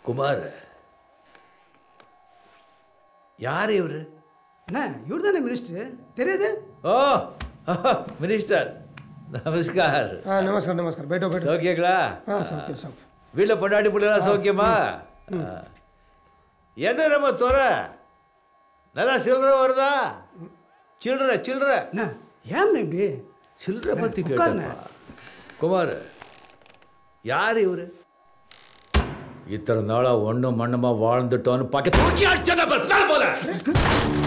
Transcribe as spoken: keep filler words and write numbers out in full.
குமார், யார் இவர்? அண்ணா இவர் தானே மினிஸ்டர், தெரியுது? ஓ மினிஸ்டர், நமஸ்கார். हाँ नमस्कार नमस्कार, बैठो बैठो. சௌக்கியங்களா? हाँ सौख्य सौख्य. வீட்டில் பொண்டாட்டி பிள்ளைலாம் சௌக்கியமா? எது நம்ம துறை நல்லா சில்லற வருதா? சில்லற சில்லற அண்ணா ஏன் இப்படி சில்லற பற்றி உட்காருண்ணே. கேட்டா. குமார், யார் இவர்? இத்தனை நாளாக ஒன்றும் மண்ணமாக வாழ்ந்துட்டோன்னு பார்க்க தூக்கி அடிச்சா போத